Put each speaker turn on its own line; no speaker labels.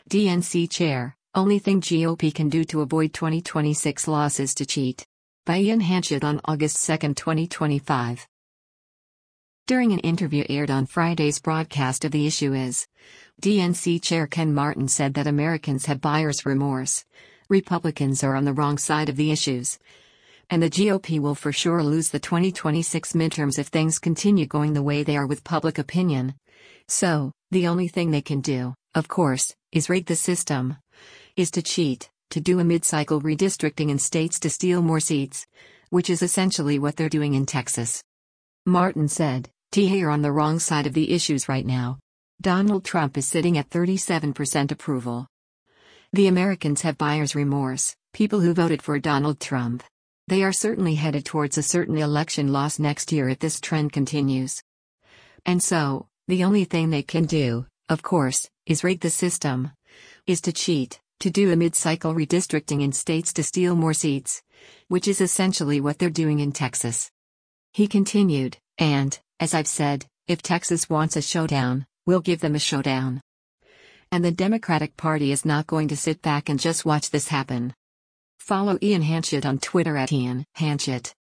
DNC Chair, only thing GOP can do to avoid 2026 loss is to cheat. By Ian Hanchett on August 2, 2025. During an interview aired on Friday's broadcast of The Issue Is, DNC Chair Ken Martin said that Americans have buyer's remorse. Republicans are on the wrong side of the issues. And the GOP will for sure lose the 2026 midterms if things continue going the way they are with public opinion. So, the only thing they can do, of course, is rig the system. Is to cheat, to do a mid-cycle redistricting in states to steal more seats. Which is essentially what they're doing in Texas. Martin said, "They are on the wrong side of the issues right now. Donald Trump is sitting at 37% approval. The Americans have buyer's remorse, people who voted for Donald Trump. They are certainly headed towards a certain election loss next year if this trend continues. And so, the only thing they can do, of course, is rig the system. Is to cheat, to do a mid-cycle redistricting in states to steal more seats. Which is essentially what they're doing in Texas." He continued, "And, as I've said, if Texas wants a showdown, we'll give them a showdown. And the Democratic Party is not going to sit back and just watch this happen." Follow Ian Hanchett on Twitter at Ian Hanchett.